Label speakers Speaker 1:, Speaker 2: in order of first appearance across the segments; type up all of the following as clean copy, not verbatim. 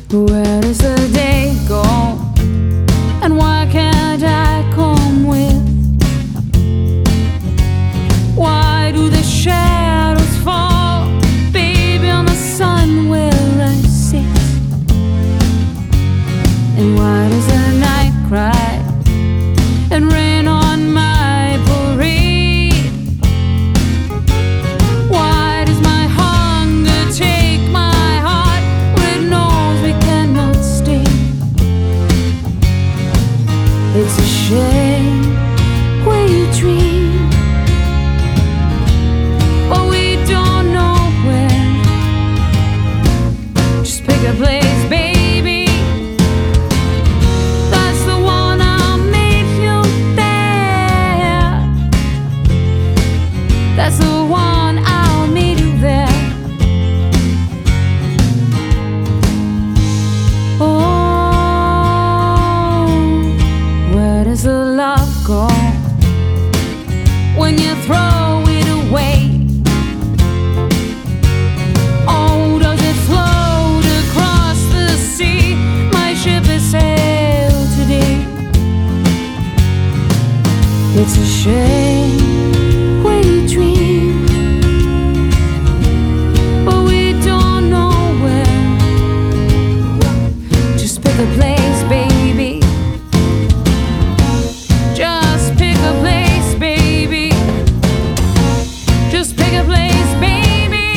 Speaker 1: Where does the day go? And why can't I come with? Why do the shadows fall, baby, on the sun where I sit? And why does the night cry and rain on my parade? Why does my hunger take my heart where it knows we cannot stay? It's a shame we dream, but we don't know where. Just pick a place, baby. That's the one, I'll meet you there. That's the one, I'll meet you there. Oh, where does the love go when you throw it away? Oh, does it float across the sea? My ship has sailed today. It's a shame we dream, but we don't know where. Just pick a place, baby. Just pick a place, baby. Just pick a place, baby.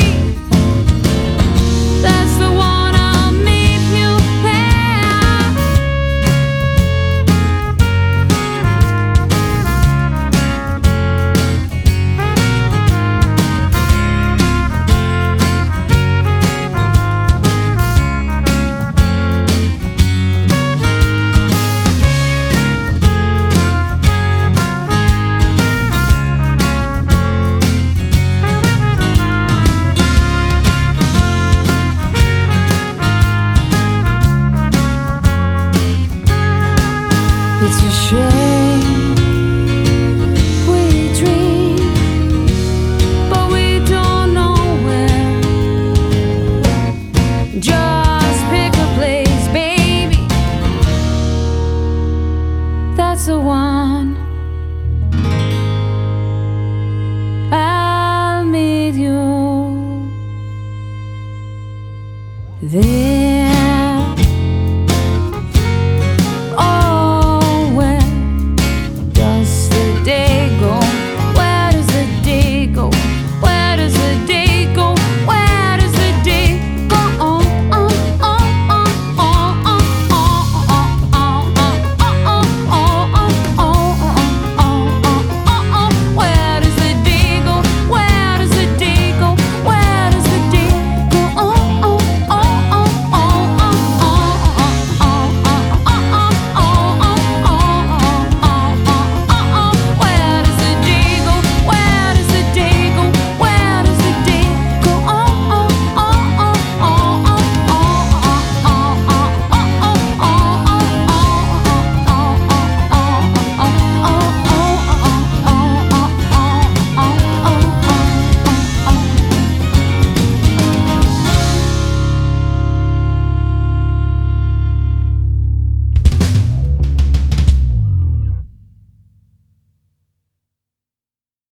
Speaker 1: That's the one, I'll meet you there. It's a shame we dream, but we don't know where. Just pick a place, baby. That's the one, I'll meet you there.